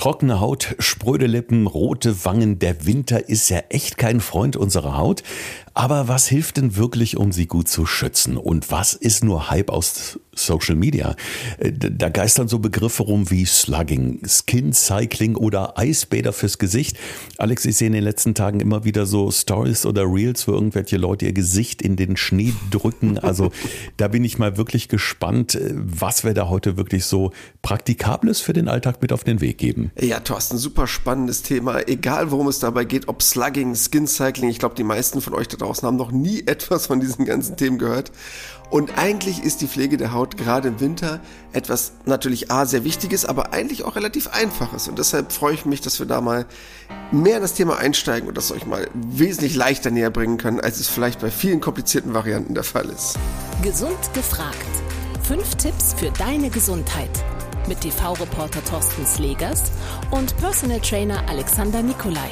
Trockene Haut, spröde Lippen, rote Wangen. Der Winter ist ja echt kein Freund unserer Haut. Aber was hilft denn wirklich, um sie gut zu schützen? Und was ist nur Hype aus Social Media? Da geistern so Begriffe rum wie Slugging, Skin Cycling oder Eisbäder fürs Gesicht. Alex, ich sehe in den letzten Tagen immer wieder so Stories oder Reels, wo irgendwelche Leute ihr Gesicht in den Schnee drücken. Also da bin ich mal wirklich gespannt, was wir da heute wirklich so Praktikables für den Alltag mit auf den Weg geben. Ja, Thorsten, super spannendes Thema. Egal, worum es dabei geht, ob Slugging, Skin Cycling, ich glaube, die meisten von euch da draußen haben noch nie etwas von diesen ganzen Themen gehört. Und eigentlich ist die Pflege der Haut gerade im Winter etwas natürlich sehr Wichtiges, aber eigentlich auch relativ Einfaches. Und deshalb freue ich mich, dass wir da mal mehr in das Thema einsteigen und das euch mal wesentlich leichter näher bringen können, als es vielleicht bei vielen komplizierten Varianten der Fall ist. Gesund gefragt. 5 Tipps für deine Gesundheit. Mit TV-Reporter Thorsten Slegers und Personal Trainer Alexander Nikolai.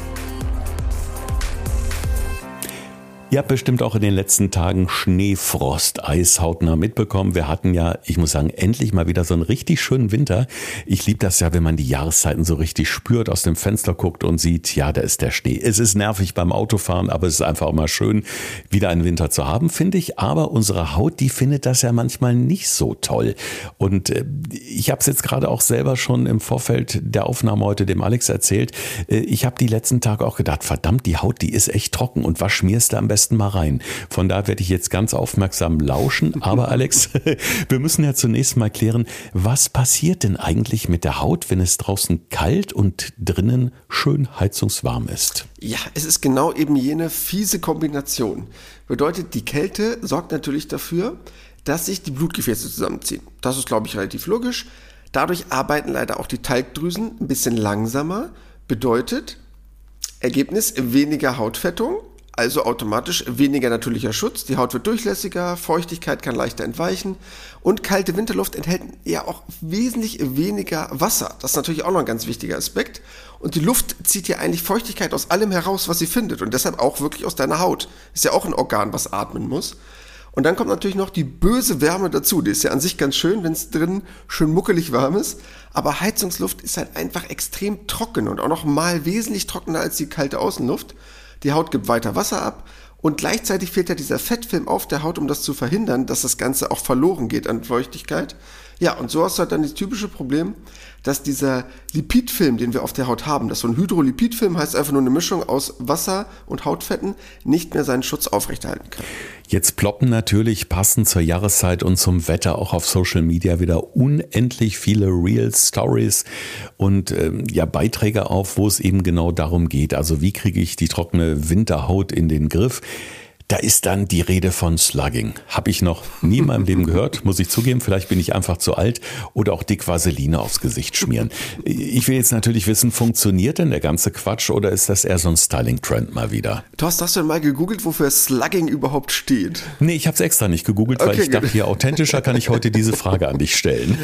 Ihr habt bestimmt auch in den letzten Tagen Schneefrost, Eis hautnah mitbekommen. Wir hatten ja, ich muss sagen, endlich mal wieder so einen richtig schönen Winter. Ich liebe das ja, wenn man die Jahreszeiten so richtig spürt, aus dem Fenster guckt und sieht, ja, da ist der Schnee. Es ist nervig beim Autofahren, aber es ist einfach auch mal schön, wieder einen Winter zu haben, finde ich. Aber unsere Haut, die findet das ja manchmal nicht so toll. Und ich habe es jetzt gerade auch selber schon im Vorfeld der Aufnahme heute dem Alex erzählt. Ich habe die letzten Tage auch gedacht, verdammt, die Haut, die ist echt trocken. Und was schmierst du am besten mal rein? Von da werde ich jetzt ganz aufmerksam lauschen. Aber Alex, wir müssen ja zunächst mal klären, was passiert denn eigentlich mit der Haut, wenn es draußen kalt und drinnen schön heizungswarm ist? Ja, es ist genau eben jene fiese Kombination. Bedeutet, die Kälte sorgt natürlich dafür, dass sich die Blutgefäße zusammenziehen. Das ist, glaube ich, relativ logisch. Dadurch arbeiten leider auch die Talgdrüsen ein bisschen langsamer. Bedeutet, Ergebnis, weniger Hautfettung. Also automatisch weniger natürlicher Schutz, die Haut wird durchlässiger, Feuchtigkeit kann leichter entweichen und kalte Winterluft enthält ja auch wesentlich weniger Wasser. Das ist natürlich auch noch ein ganz wichtiger Aspekt. Und die Luft zieht ja eigentlich Feuchtigkeit aus allem heraus, was sie findet und deshalb auch wirklich aus deiner Haut. Ist ja auch ein Organ, was atmen muss. Und dann kommt natürlich noch die böse Wärme dazu. Die ist ja an sich ganz schön, wenn es drin schön muckelig warm ist. Aber Heizungsluft ist halt einfach extrem trocken und auch noch mal wesentlich trockener als die kalte Außenluft. Die Haut gibt weiter Wasser ab und gleichzeitig fehlt ja dieser Fettfilm auf der Haut, um das zu verhindern, dass das Ganze auch verloren geht an Feuchtigkeit. Ja, und so hast du halt dann das typische Problem, dass dieser Lipidfilm, den wir auf der Haut haben, das so ein Hydrolipidfilm heißt einfach nur eine Mischung aus Wasser und Hautfetten, nicht mehr seinen Schutz aufrechterhalten kann. Jetzt ploppen natürlich passend zur Jahreszeit und zum Wetter auch auf Social Media wieder unendlich viele Reels, Stories und Beiträge auf, wo es eben genau darum geht. Also wie kriege ich die trockene Winterhaut in den Griff? Da ist dann die Rede von Slugging. Habe ich noch nie in meinem Leben gehört, muss ich zugeben. Vielleicht bin ich einfach zu alt oder auch dick Vaseline aufs Gesicht schmieren. Ich will jetzt natürlich wissen, funktioniert denn der ganze Quatsch oder ist das eher so ein Styling-Trend mal wieder? Thorsten, hast du denn mal gegoogelt, wofür Slugging überhaupt steht? Nee, ich habe es extra nicht gegoogelt, weil ich dachte, hier authentischer kann ich heute diese Frage an dich stellen.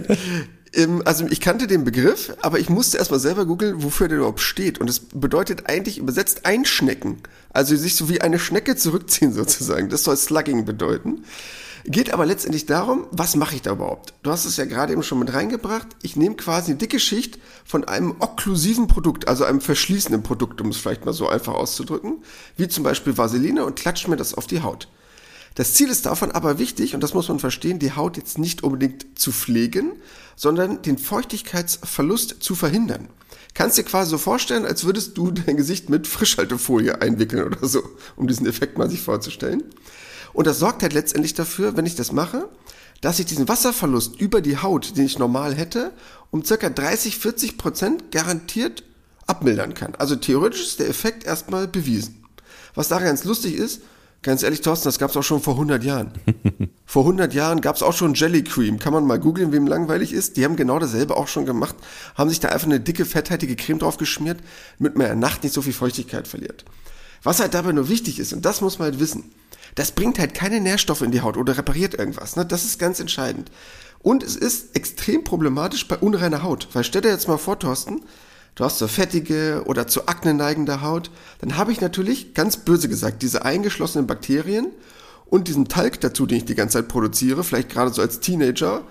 Also ich kannte den Begriff, aber ich musste erstmal selber googeln, wofür der überhaupt steht. Und es bedeutet eigentlich übersetzt einschnecken. Also sich so wie eine Schnecke zurückziehen sozusagen. Das soll Slugging bedeuten. Geht aber letztendlich darum, was mache ich da überhaupt? Du hast es ja gerade eben schon mit reingebracht. Ich nehme quasi eine dicke Schicht von einem okklusiven Produkt, also einem verschließenden Produkt, um es vielleicht mal so einfach auszudrücken, wie zum Beispiel Vaseline und klatsche mir das auf die Haut. Das Ziel ist davon aber wichtig, und das muss man verstehen, die Haut jetzt nicht unbedingt zu pflegen, sondern den Feuchtigkeitsverlust zu verhindern. Kannst dir quasi so vorstellen, als würdest du dein Gesicht mit Frischhaltefolie einwickeln oder so, um diesen Effekt mal sich vorzustellen. Und das sorgt halt letztendlich dafür, wenn ich das mache, dass ich diesen Wasserverlust über die Haut, den ich normal hätte, um ca. 30-40% garantiert abmildern kann. Also theoretisch ist der Effekt erstmal bewiesen. Was daran ganz lustig ist, ganz ehrlich, Thorsten, das gab es auch schon vor 100 Jahren. Vor 100 Jahren gab es auch schon Jelly Cream. Kann man mal googeln, wem langweilig ist. Die haben genau dasselbe auch schon gemacht. Haben sich da einfach eine dicke, fetthaltige Creme drauf geschmiert, damit man in der Nacht nicht so viel Feuchtigkeit verliert. Was halt dabei nur wichtig ist, und das muss man halt wissen, das bringt halt keine Nährstoffe in die Haut oder repariert irgendwas. Ne? Das ist ganz entscheidend. Und es ist extrem problematisch bei unreiner Haut. Weil stell dir jetzt mal vor, Thorsten, du hast so fettige oder zu Akne neigende Haut, dann habe ich natürlich, ganz böse gesagt, diese eingeschlossenen Bakterien und diesen Talg dazu, den ich die ganze Zeit produziere, vielleicht gerade so als Teenager,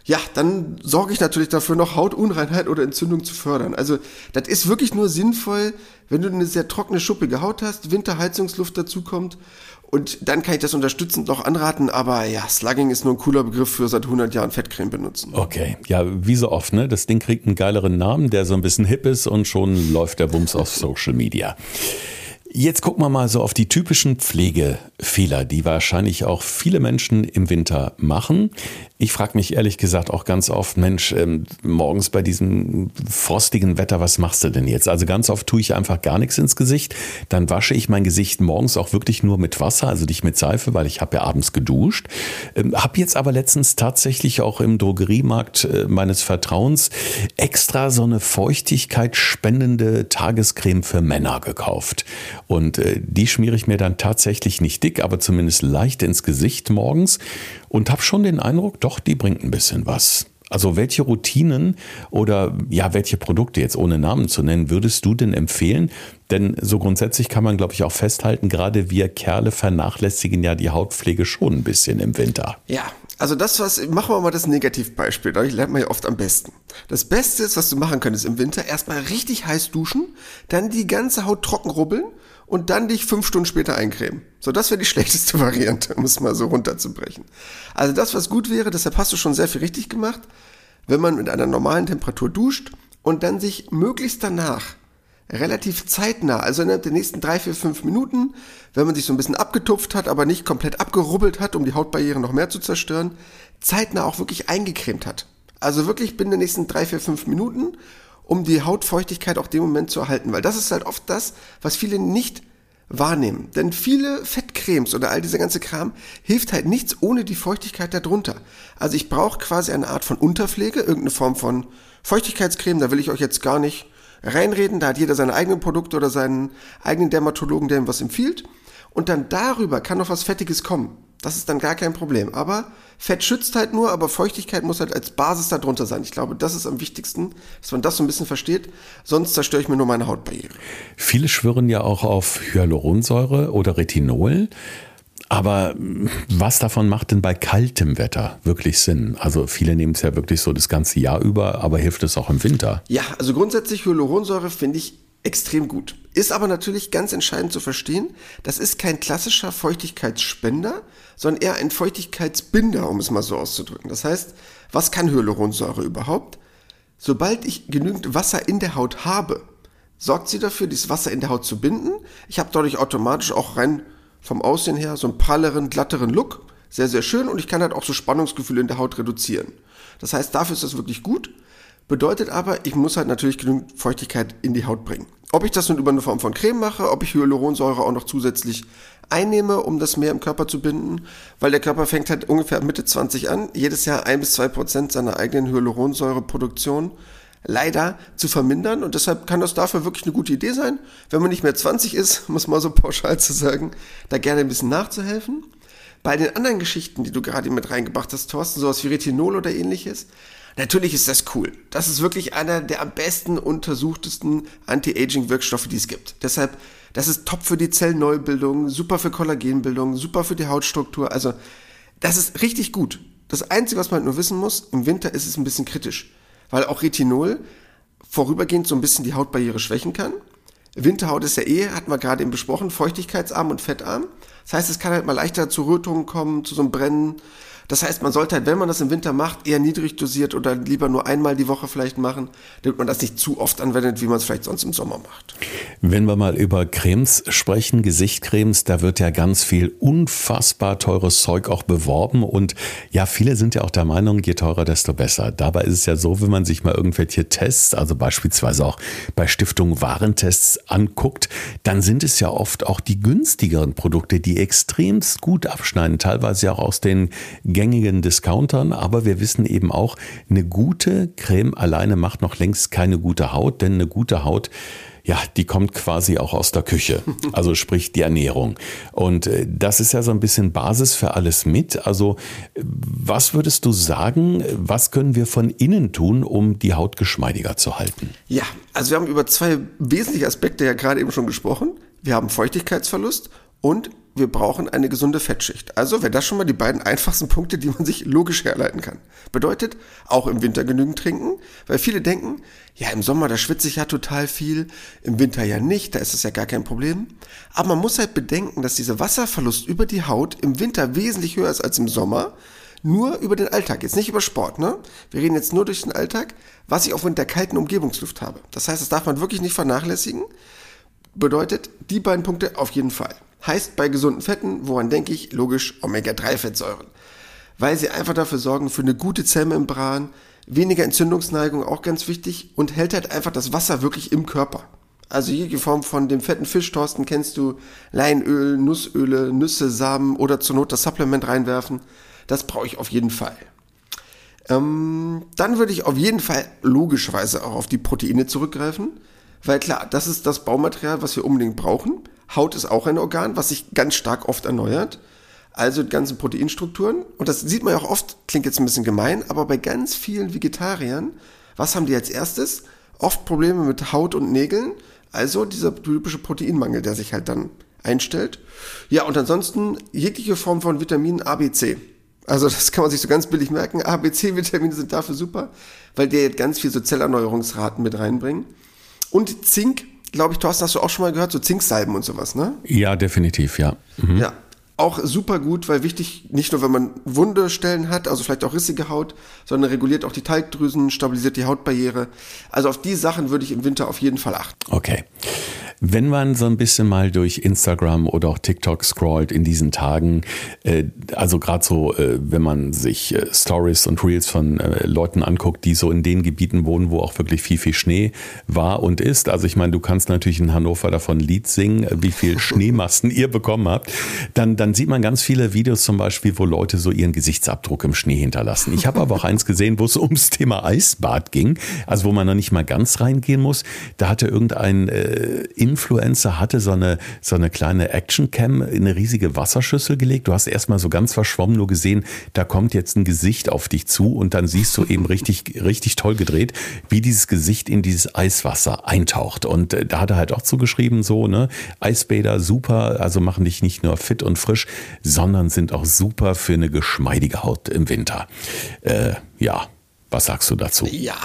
ja, dann sorge ich natürlich dafür, noch Hautunreinheit oder Entzündung zu fördern. Also das ist wirklich nur sinnvoll, wenn du eine sehr trockene, schuppige Haut hast, Winterheizungsluft dazukommt. Und dann kann ich das unterstützend noch anraten, aber ja, Slugging ist nur ein cooler Begriff für seit 100 Jahren Fettcreme benutzen. Okay, ja, wie so oft, ne? Das Ding kriegt einen geileren Namen, der so ein bisschen hip ist und schon läuft der Bums auf Social Media. Jetzt gucken wir mal so auf die typischen Pflegefehler, die wahrscheinlich auch viele Menschen im Winter machen. Ich frage mich ehrlich gesagt auch ganz oft, Mensch, morgens bei diesem frostigen Wetter, was machst du denn jetzt? Also ganz oft tue ich einfach gar nichts ins Gesicht. Dann wasche ich mein Gesicht morgens auch wirklich nur mit Wasser, also nicht mit Seife, weil ich habe ja abends geduscht. Habe jetzt aber letztens tatsächlich auch im Drogeriemarkt meines Vertrauens extra so eine feuchtigkeitsspendende Tagescreme für Männer gekauft. Und die schmiere ich mir dann tatsächlich nicht dick, aber zumindest leicht ins Gesicht morgens und habe schon den Eindruck, doch, die bringt ein bisschen was. Also welche Routinen oder ja, welche Produkte, jetzt ohne Namen zu nennen, würdest du denn empfehlen? Denn so grundsätzlich kann man, glaube ich, auch festhalten, gerade wir Kerle vernachlässigen ja die Hautpflege schon ein bisschen im Winter. Ja, also machen wir mal das Negativbeispiel, da lernt man ja oft am besten. Das Beste ist, was du machen könntest im Winter, erstmal richtig heiß duschen, dann die ganze Haut trocken rubbeln und dann dich 5 Stunden später eincremen. So, das wäre die schlechteste Variante, um es mal so runterzubrechen. Also das, was gut wäre, deshalb hast du schon sehr viel richtig gemacht, wenn man mit einer normalen Temperatur duscht und dann sich möglichst danach relativ zeitnah, also innerhalb der nächsten 3, 4, 5 Minuten, wenn man sich so ein bisschen abgetupft hat, aber nicht komplett abgerubbelt hat, um die Hautbarriere noch mehr zu zerstören, zeitnah auch wirklich eingecremt hat. Also wirklich binnen der nächsten 3, 4, 5 Minuten, um die Hautfeuchtigkeit auch dem Moment zu erhalten. Weil das ist halt oft das, was viele nicht wahrnehmen. Denn viele Fettcremes oder all dieser ganze Kram hilft halt nichts ohne die Feuchtigkeit darunter. Also ich brauche quasi eine Art von Unterpflege, irgendeine Form von Feuchtigkeitscreme, da will ich euch jetzt gar nicht reinreden, da hat jeder seine eigenen Produkte oder seinen eigenen Dermatologen, der ihm was empfiehlt. Und dann darüber kann noch was Fettiges kommen. Das ist dann gar kein Problem. Aber Fett schützt halt nur, aber Feuchtigkeit muss halt als Basis darunter sein. Ich glaube, das ist am wichtigsten, dass man das so ein bisschen versteht. Sonst zerstöre ich mir nur meine Hautbarriere. Viele schwören ja auch auf Hyaluronsäure oder Retinol. Aber was davon macht denn bei kaltem Wetter wirklich Sinn? Also viele nehmen es ja wirklich so das ganze Jahr über, aber hilft es auch im Winter? Ja, also grundsätzlich Hyaluronsäure finde ich extrem gut. Ist aber natürlich ganz entscheidend zu verstehen, das ist kein klassischer Feuchtigkeitsspender, sondern eher ein Feuchtigkeitsbinder, um es mal so auszudrücken. Das heißt, was kann Hyaluronsäure überhaupt? Sobald ich genügend Wasser in der Haut habe, sorgt sie dafür, dieses Wasser in der Haut zu binden. Ich habe dadurch automatisch auch rein vom Aussehen her so einen pralleren, glatteren Look. Sehr, sehr schön und ich kann halt auch so Spannungsgefühle in der Haut reduzieren. Das heißt, dafür ist das wirklich gut. Bedeutet aber, ich muss halt natürlich genügend Feuchtigkeit in die Haut bringen. Ob ich das nun über eine Form von Creme mache, ob ich Hyaluronsäure auch noch zusätzlich einnehme, um das mehr im Körper zu binden, weil der Körper fängt halt ungefähr Mitte 20 an, jedes Jahr 1-2% seiner eigenen Hyaluronsäureproduktion leider zu vermindern und deshalb kann das dafür wirklich eine gute Idee sein, wenn man nicht mehr 20 ist, um es mal so pauschal zu sagen, da gerne ein bisschen nachzuhelfen. Bei den anderen Geschichten, die du gerade mit reingebracht hast, Thorsten, sowas wie Retinol oder ähnliches, natürlich ist das cool. Das ist wirklich einer der am besten untersuchtesten Anti-Aging-Wirkstoffe, die es gibt. Deshalb, das ist top für die Zellneubildung, super für Kollagenbildung, super für die Hautstruktur. Also, das ist richtig gut. Das Einzige, was man halt nur wissen muss, im Winter ist es ein bisschen kritisch. Weil auch Retinol vorübergehend so ein bisschen die Hautbarriere schwächen kann. Winterhaut ist ja hatten wir gerade eben besprochen, feuchtigkeitsarm und fettarm. Das heißt, es kann halt mal leichter zu Rötungen kommen, zu so einem Brennen. Das heißt, man sollte halt, wenn man das im Winter macht, eher niedrig dosiert oder lieber nur einmal die Woche vielleicht machen, damit man das nicht zu oft anwendet, wie man es vielleicht sonst im Sommer macht. Wenn wir mal über Cremes sprechen, Gesichtcremes, da wird ja ganz viel unfassbar teures Zeug auch beworben und ja, viele sind ja auch der Meinung, je teurer, desto besser. Dabei ist es ja so, wenn man sich mal irgendwelche Tests, also beispielsweise auch bei Stiftung Warentests anguckt, dann sind es ja oft auch die günstigeren Produkte, die extremst gut abschneiden, teilweise auch aus den gängigen Discountern, aber wir wissen eben auch, eine gute Creme alleine macht noch längst keine gute Haut, denn eine gute Haut, ja, die kommt quasi auch aus der Küche, also sprich die Ernährung. Und das ist ja so ein bisschen Basis für alles mit. Also was würdest du sagen, was können wir von innen tun, um die Haut geschmeidiger zu halten? Ja, also wir haben über 2 wesentliche Aspekte ja gerade eben schon gesprochen. Wir haben Feuchtigkeitsverlust und wir brauchen eine gesunde Fettschicht. Also wäre das schon mal die beiden einfachsten Punkte, die man sich logisch herleiten kann. Bedeutet, auch im Winter genügend trinken, weil viele denken, ja im Sommer, da schwitze ich ja total viel, im Winter ja nicht, da ist es ja gar kein Problem. Aber man muss halt bedenken, dass dieser Wasserverlust über die Haut im Winter wesentlich höher ist als im Sommer, nur über den Alltag, jetzt nicht über Sport, ne? Wir reden jetzt nur durch den Alltag, was ich auch in der kalten Umgebungsluft habe. Das heißt, das darf man wirklich nicht vernachlässigen. Bedeutet, die beiden Punkte auf jeden Fall. Heißt bei gesunden Fetten, woran denke ich? Logisch, Omega-3-Fettsäuren. Weil sie einfach dafür sorgen für eine gute Zellmembran, weniger Entzündungsneigung, auch ganz wichtig, und hält halt einfach das Wasser wirklich im Körper. Also jede Form von dem fetten Fisch, Thorsten, kennst du, Leinöl, Nussöle, Nüsse, Samen oder zur Not das Supplement reinwerfen. Das brauche ich auf jeden Fall. Dann würde ich auf jeden Fall logischerweise auch auf die Proteine zurückgreifen, weil klar, das ist das Baumaterial, was wir unbedingt brauchen. Haut ist auch ein Organ, was sich ganz stark oft erneuert. Also die ganzen Proteinstrukturen. Und das sieht man ja auch oft, klingt jetzt ein bisschen gemein, aber bei ganz vielen Vegetariern, was haben die als erstes? Oft Probleme mit Haut und Nägeln. Also dieser typische Proteinmangel, der sich halt dann einstellt. Ja, und ansonsten jegliche Form von Vitaminen A, B, C. Also das kann man sich so ganz billig merken. A, B, C-Vitamine sind dafür super, weil die jetzt ganz viel so Zellerneuerungsraten mit reinbringen. Und Zink, glaube ich, Thorsten, hast du auch schon mal gehört, so Zinksalben und sowas, ne? Ja, definitiv, ja. Mhm. Ja, auch super gut, weil wichtig, nicht nur wenn man wunde Stellen hat, also vielleicht auch rissige Haut, sondern reguliert auch die Talgdrüsen, stabilisiert die Hautbarriere. Also auf die Sachen würde ich im Winter auf jeden Fall achten. Okay. Wenn man so ein bisschen mal durch Instagram oder auch TikTok scrollt in diesen Tagen, also gerade so, wenn man sich Stories und Reels von Leuten anguckt, die so in den Gebieten wohnen, wo auch wirklich viel, viel Schnee war und ist. Also ich meine, du kannst natürlich in Hannover davon ein Lied singen, wie viel Schneemassen ihr bekommen habt. Dann sieht man ganz viele Videos zum Beispiel, wo Leute so ihren Gesichtsabdruck im Schnee hinterlassen. Ich habe aber auch eins gesehen, wo es ums Thema Eisbad ging, also wo man noch nicht mal ganz reingehen muss. Da hatte irgendein Influencer hatte so eine kleine Action-Cam in eine riesige Wasserschüssel gelegt. Du hast erstmal so ganz verschwommen nur gesehen, da kommt jetzt ein Gesicht auf dich zu und dann siehst du eben richtig, richtig toll gedreht, wie dieses Gesicht in dieses Eiswasser eintaucht. Und da hat er halt auch zugeschrieben, so, ne, Eisbäder super, also machen dich nicht nur fit und frisch, sondern sind auch super für eine geschmeidige Haut im Winter. Ja, was sagst du dazu? Ja,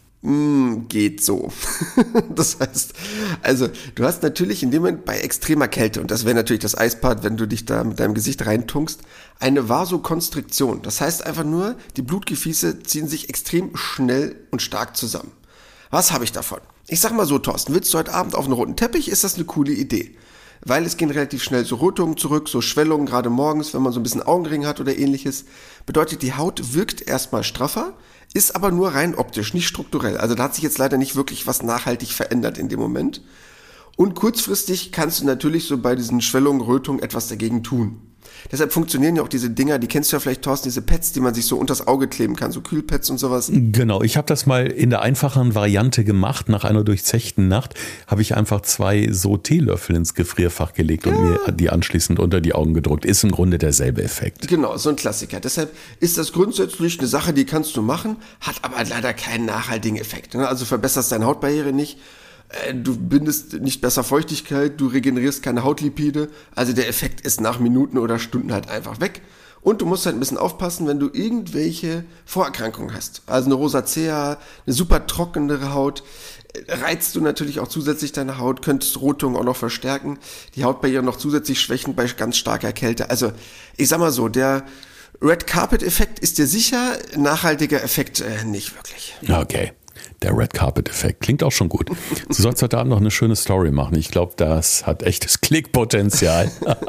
geht so. Das heißt, also du hast natürlich in dem Moment bei extremer Kälte, und das wäre natürlich das Eisbad, wenn du dich da mit deinem Gesicht reintunkst, eine Vasokonstriktion. Das heißt einfach nur, die Blutgefäße ziehen sich extrem schnell und stark zusammen. Was habe ich davon? Ich sag mal so, Thorsten, willst du heute Abend auf einen roten Teppich? Ist das eine coole Idee? Weil es gehen relativ schnell so Rötungen zurück, so Schwellungen, gerade morgens, wenn man so ein bisschen Augenring hat oder ähnliches. Bedeutet, die Haut wirkt erstmal straffer, ist aber nur rein optisch, nicht strukturell. Also da hat sich jetzt leider nicht wirklich was nachhaltig verändert in dem Moment. Und kurzfristig kannst du natürlich so bei diesen Schwellungen, Rötungen etwas dagegen tun. Deshalb funktionieren ja auch diese Dinger, die kennst du ja vielleicht, Thorsten, diese Pads, die man sich so unters Auge kleben kann, so Kühlpads und sowas. Genau, ich habe das mal in der einfachen Variante gemacht. Nach einer durchzechten Nacht habe ich einfach 2 so Teelöffel ins Gefrierfach gelegt und mir die anschließend unter die Augen gedrückt. Ist im Grunde derselbe Effekt. Genau, so ein Klassiker. Deshalb ist das grundsätzlich eine Sache, die kannst du machen, hat aber leider keinen nachhaltigen Effekt. Also verbesserst deine Hautbarriere nicht. Du bindest nicht besser Feuchtigkeit, du regenerierst keine Hautlipide, also der Effekt ist nach Minuten oder Stunden halt einfach weg. Und du musst halt ein bisschen aufpassen, wenn du irgendwelche Vorerkrankungen hast. Also eine Rosacea, eine super trockenere Haut, reizt du natürlich auch zusätzlich deine Haut, könntest Rotungen auch noch verstärken, die Hautbarriere noch zusätzlich schwächen bei ganz starker Kälte. Also ich sag mal so, der Red Carpet Effekt ist dir sicher, nachhaltiger Effekt nicht wirklich. Okay. Der Red Carpet Effekt. Klingt auch schon gut. Du sollst heute Abend noch eine schöne Story machen. Ich glaube, das hat echtes Klickpotenzial.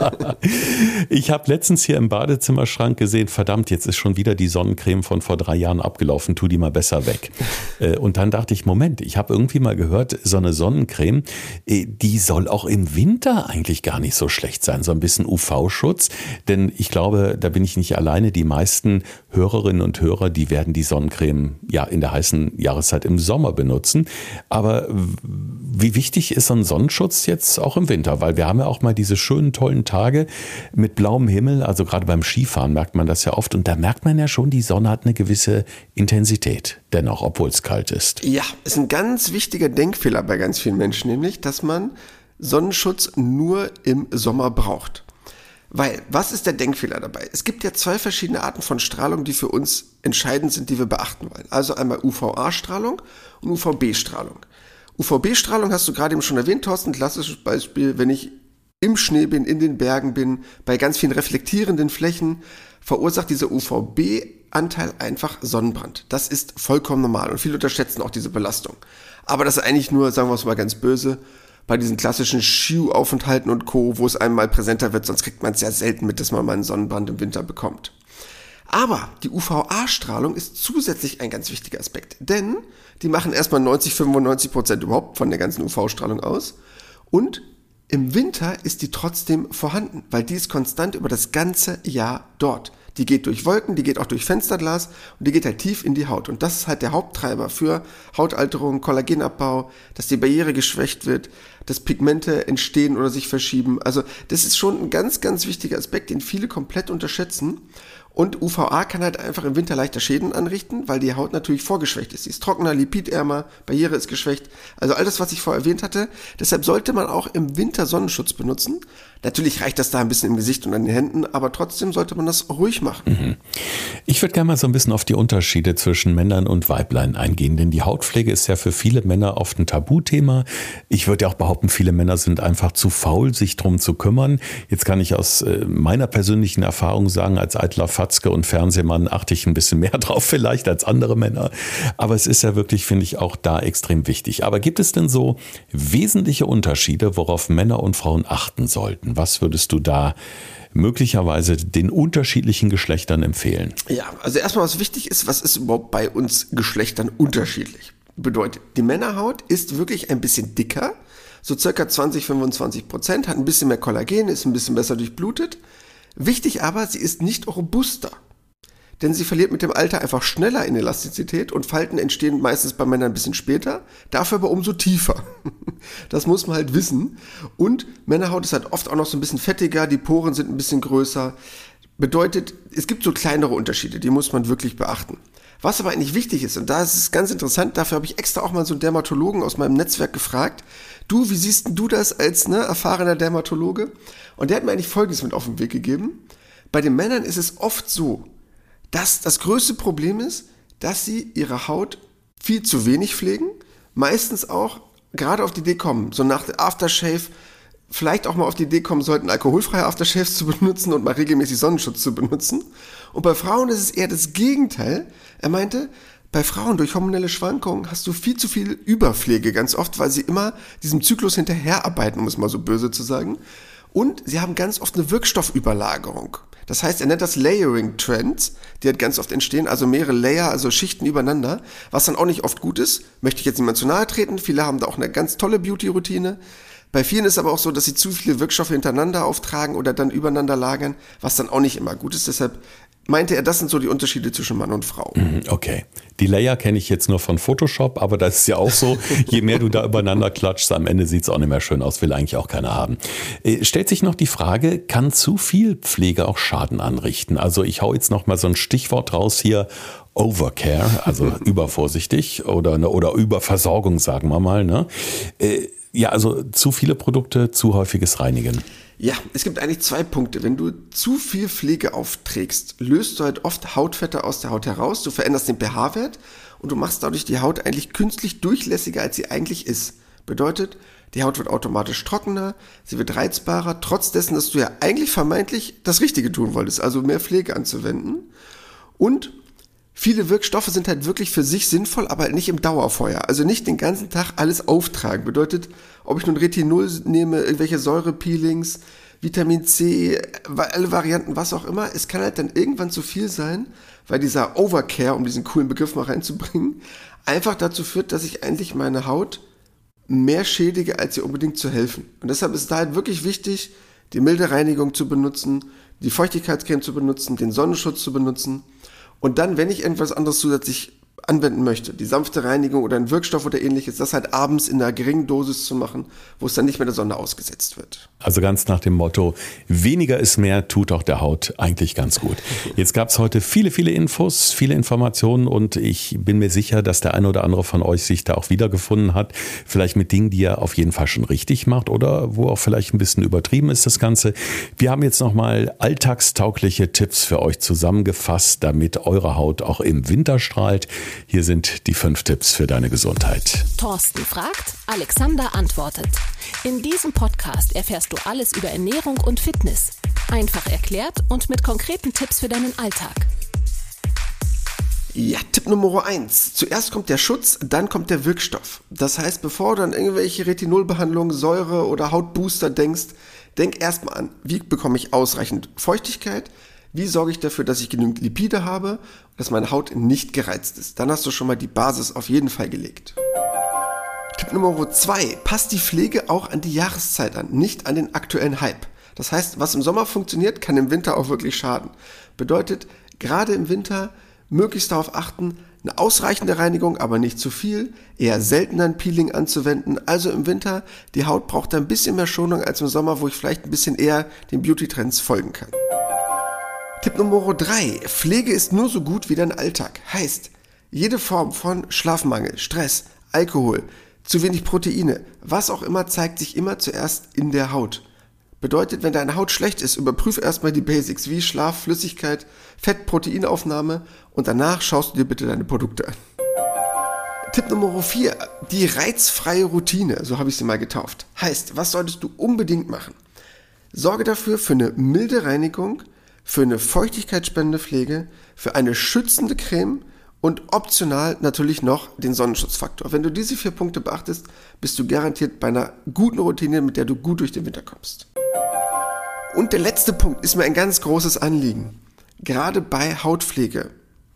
Ich habe letztens hier im Badezimmerschrank gesehen, verdammt, jetzt ist schon wieder die Sonnencreme von vor 3 Jahren abgelaufen, tu die mal besser weg. Und dann dachte ich, Moment, ich habe irgendwie mal gehört, so eine Sonnencreme, die soll auch im Winter eigentlich gar nicht so schlecht sein. So ein bisschen UV-Schutz. Denn ich glaube, da bin ich nicht alleine. Die meisten Hörerinnen und Hörer, die werden die Sonnencreme ja in der heißen Jahreszeit im Sommer benutzen. Aber wie wichtig ist so ein Sonnenschutz jetzt auch im Winter? Weil wir haben ja auch mal diese schönen, tollen Tage mit blauem Himmel. Also gerade beim Skifahren merkt man das ja oft. Und da merkt man ja schon, die Sonne hat eine gewisse Intensität. Dennoch, obwohl es kalt ist. Ja, ist ein ganz wichtiger Denkfehler bei ganz vielen Menschen, nämlich, dass man Sonnenschutz nur im Sommer braucht. Weil, was ist der Denkfehler dabei? Es gibt ja 2 verschiedene Arten von Strahlung, die für uns entscheidend sind, die wir beachten wollen. Also einmal UVA-Strahlung und UVB-Strahlung. UVB-Strahlung hast du gerade eben schon erwähnt, Thorsten, klassisches Beispiel, wenn ich im Schnee bin, in den Bergen bin, bei ganz vielen reflektierenden Flächen, verursacht dieser UVB-Anteil einfach Sonnenbrand. Das ist vollkommen normal und viele unterschätzen auch diese Belastung. Aber das ist eigentlich nur, sagen wir es mal ganz böse, bei diesen klassischen Skiaufenthalten und Co., wo es einmal präsenter wird, sonst kriegt man es sehr selten mit, dass man mal einen Sonnenbrand im Winter bekommt. Aber die UVA-Strahlung ist zusätzlich ein ganz wichtiger Aspekt, denn die machen erstmal 90-95% überhaupt von der ganzen UV-Strahlung aus und im Winter ist die trotzdem vorhanden, weil die ist konstant über das ganze Jahr dort. Die geht durch Wolken, die geht auch durch Fensterglas und die geht halt tief in die Haut. Und das ist halt der Haupttreiber für Hautalterung, Kollagenabbau, dass die Barriere geschwächt wird, dass Pigmente entstehen oder sich verschieben. Also das ist schon ein ganz, ganz wichtiger Aspekt, den viele komplett unterschätzen. Und UVA kann halt einfach im Winter leichter Schäden anrichten, weil die Haut natürlich vorgeschwächt ist. Sie ist trockener, lipidärmer, Barriere ist geschwächt. Also all das, was ich vorher erwähnt hatte. Deshalb sollte man auch im Winter Sonnenschutz benutzen. Natürlich reicht das da ein bisschen im Gesicht und an den Händen, aber trotzdem sollte man das ruhig machen. Ich würde gerne mal so ein bisschen auf die Unterschiede zwischen Männern und Weiblein eingehen, denn die Hautpflege ist ja für viele Männer oft ein Tabuthema. Ich würde ja auch behaupten, viele Männer sind einfach zu faul, sich drum zu kümmern. Jetzt kann ich aus meiner persönlichen Erfahrung sagen, als eitler Fatzke und Fernsehmann achte ich ein bisschen mehr drauf vielleicht als andere Männer. Aber es ist ja wirklich, finde ich, auch da extrem wichtig. Aber gibt es denn so wesentliche Unterschiede, worauf Männer und Frauen achten sollten? Was würdest du da möglicherweise den unterschiedlichen Geschlechtern empfehlen? Ja, also erstmal was wichtig ist, was ist überhaupt bei uns Geschlechtern unterschiedlich? Bedeutet, die Männerhaut ist wirklich ein bisschen dicker, so circa 20-25%, hat ein bisschen mehr Kollagen, ist ein bisschen besser durchblutet. Wichtig aber, sie ist nicht robuster. Denn sie verliert mit dem Alter einfach schneller in Elastizität und Falten entstehen meistens bei Männern ein bisschen später, dafür aber umso tiefer. Das muss man halt wissen. Und Männerhaut ist halt oft auch noch so ein bisschen fettiger, die Poren sind ein bisschen größer. Bedeutet, es gibt so kleinere Unterschiede, die muss man wirklich beachten. Was aber eigentlich wichtig ist, und da ist es ganz interessant, dafür habe ich extra auch mal so einen Dermatologen aus meinem Netzwerk gefragt, du, wie siehst denn du das als erfahrener Dermatologe? Und der hat mir eigentlich Folgendes mit auf den Weg gegeben. Bei den Männern ist es oft so, dass das größte Problem ist, dass sie ihre Haut viel zu wenig pflegen, meistens auch gerade auf die Idee kommen, so nach der Aftershave, vielleicht auch mal auf die Idee kommen sollten, alkoholfreie Aftershaves zu benutzen und mal regelmäßig Sonnenschutz zu benutzen. Und bei Frauen ist es eher das Gegenteil. Er meinte, bei Frauen durch hormonelle Schwankungen hast du viel zu viel Überpflege ganz oft, weil sie immer diesem Zyklus hinterherarbeiten, um es mal so böse zu sagen. Und sie haben ganz oft eine Wirkstoffüberlagerung. Das heißt, er nennt das Layering Trends, die halt ganz oft entstehen, also mehrere Layer, also Schichten übereinander, was dann auch nicht oft gut ist. Möchte ich jetzt niemand zu nahe treten, viele haben da auch eine ganz tolle Beauty-Routine. Bei vielen ist aber auch so, dass sie zu viele Wirkstoffe hintereinander auftragen oder dann übereinander lagern, was dann auch nicht immer gut ist. Deshalb meinte er, das sind so die Unterschiede zwischen Mann und Frau. Okay. Die Layer kenne ich jetzt nur von Photoshop, aber das ist ja auch so, je mehr du da übereinander klatschst, am Ende sieht es auch nicht mehr schön aus, will eigentlich auch keiner haben. Stellt sich noch die Frage, kann zu viel Pflege auch Schaden anrichten? Also ich hau jetzt noch mal so ein Stichwort raus hier, Overcare, also übervorsichtig oder Überversorgung, sagen wir mal. Ne? Ja, also zu viele Produkte, zu häufiges Reinigen. Ja, es gibt eigentlich 2 Punkte. Wenn du zu viel Pflege aufträgst, löst du halt oft Hautfette aus der Haut heraus, du veränderst den pH-Wert und du machst dadurch die Haut eigentlich künstlich durchlässiger, als sie eigentlich ist. Bedeutet, die Haut wird automatisch trockener, sie wird reizbarer, trotz dessen, dass du ja eigentlich vermeintlich das Richtige tun wolltest, also mehr Pflege anzuwenden. Und viele Wirkstoffe sind halt wirklich für sich sinnvoll, aber halt nicht im Dauerfeuer. Also nicht den ganzen Tag alles auftragen. Bedeutet, ob ich nun Retinol nehme, irgendwelche Säurepeelings, Vitamin C, alle Varianten, was auch immer. Es kann halt dann irgendwann zu viel sein, weil dieser Overcare, um diesen coolen Begriff mal reinzubringen, einfach dazu führt, dass ich eigentlich meine Haut mehr schädige, als ihr unbedingt zu helfen. Und deshalb ist es da halt wirklich wichtig, die milde Reinigung zu benutzen, die Feuchtigkeitscreme zu benutzen, den Sonnenschutz zu benutzen. Und dann, wenn ich irgendwas anderes zusätzlich anwenden möchte, die sanfte Reinigung oder ein Wirkstoff oder ähnliches, das halt abends in einer geringen Dosis zu machen, wo es dann nicht mehr der Sonne ausgesetzt wird. Also ganz nach dem Motto, weniger ist mehr, tut auch der Haut eigentlich ganz gut. Jetzt gab es heute viele, viele Infos, viele Informationen und ich bin mir sicher, dass der eine oder andere von euch sich da auch wiedergefunden hat. Vielleicht mit Dingen, die er auf jeden Fall schon richtig macht oder wo auch vielleicht ein bisschen übertrieben ist das Ganze. Wir haben jetzt nochmal alltagstaugliche Tipps für euch zusammengefasst, damit eure Haut auch im Winter strahlt. Hier sind die 5 Tipps für deine Gesundheit. Thorsten fragt, Alexander antwortet. In diesem Podcast erfährst du alles über Ernährung und Fitness. Einfach erklärt und mit konkreten Tipps für deinen Alltag. Ja, Tipp Nummer 1. Zuerst kommt der Schutz, dann kommt der Wirkstoff. Das heißt, bevor du an irgendwelche Retinolbehandlungen, Säure oder Hautbooster denkst, denk erstmal an, wie bekomme ich ausreichend Feuchtigkeit? Wie sorge ich dafür, dass ich genügend Lipide habe, dass meine Haut nicht gereizt ist? Dann hast du schon mal die Basis auf jeden Fall gelegt. Tipp Nummer 2. Passt die Pflege auch an die Jahreszeit an, nicht an den aktuellen Hype. Das heißt, was im Sommer funktioniert, kann im Winter auch wirklich schaden. Bedeutet, gerade im Winter möglichst darauf achten, eine ausreichende Reinigung, aber nicht zu viel, eher selten ein Peeling anzuwenden. Also im Winter, die Haut braucht ein bisschen mehr Schonung als im Sommer, wo ich vielleicht ein bisschen eher den Beauty-Trends folgen kann. Tipp Nummer 3. Pflege ist nur so gut wie dein Alltag. Heißt, jede Form von Schlafmangel, Stress, Alkohol, zu wenig Proteine, was auch immer, zeigt sich immer zuerst in der Haut. Bedeutet, wenn deine Haut schlecht ist, überprüfe erstmal die Basics wie Schlaf, Flüssigkeit, Fett, Proteinaufnahme und danach schaust du dir bitte deine Produkte an. Tipp Nummer 4. Die reizfreie Routine, so habe ich sie mal getauft. Heißt, was solltest du unbedingt machen? Sorge dafür für eine milde Reinigung, für eine feuchtigkeitsspendende Pflege, für eine schützende Creme und optional natürlich noch den Sonnenschutzfaktor. Wenn du diese 4 Punkte beachtest, bist du garantiert bei einer guten Routine, mit der du gut durch den Winter kommst. Und der letzte Punkt ist mir ein ganz großes Anliegen. Gerade bei Hautpflege.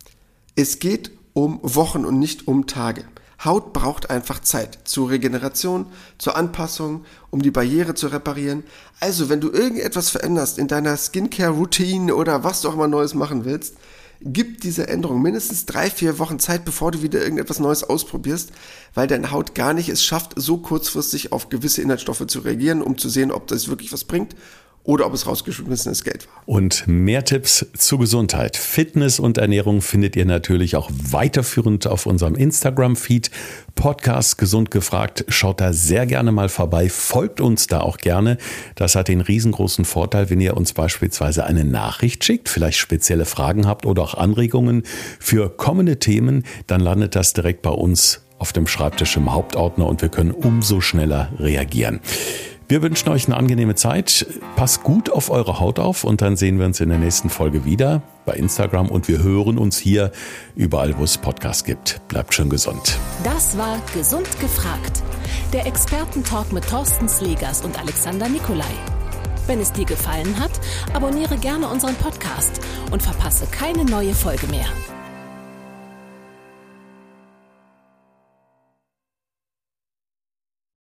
Es geht um Wochen und nicht um Tage. Haut braucht einfach Zeit zur Regeneration, zur Anpassung, um die Barriere zu reparieren. Also, wenn du irgendetwas veränderst in deiner Skincare-Routine oder was du auch immer Neues machen willst, gib diese Änderung mindestens 3-4 Wochen Zeit, bevor du wieder irgendetwas Neues ausprobierst, weil deine Haut gar nicht es schafft, so kurzfristig auf gewisse Inhaltsstoffe zu reagieren, um zu sehen, ob das wirklich was bringt oder ob es rausgeschmissenes Geld war. Und mehr Tipps zur Gesundheit, Fitness und Ernährung findet ihr natürlich auch weiterführend auf unserem Instagram-Feed. Podcast Gesund gefragt. Schaut da sehr gerne mal vorbei. Folgt uns da auch gerne. Das hat den riesengroßen Vorteil, wenn ihr uns beispielsweise eine Nachricht schickt, vielleicht spezielle Fragen habt oder auch Anregungen für kommende Themen, dann landet das direkt bei uns auf dem Schreibtisch im Hauptordner und wir können umso schneller reagieren. Wir wünschen euch eine angenehme Zeit. Passt gut auf eure Haut auf und dann sehen wir uns in der nächsten Folge wieder bei Instagram und wir hören uns hier überall, wo es Podcasts gibt. Bleibt schön gesund. Das war Gesund gefragt. Der Expertentalk mit Thorsten Slegers und Alexander Nikolai. Wenn es dir gefallen hat, abonniere gerne unseren Podcast und verpasse keine neue Folge mehr.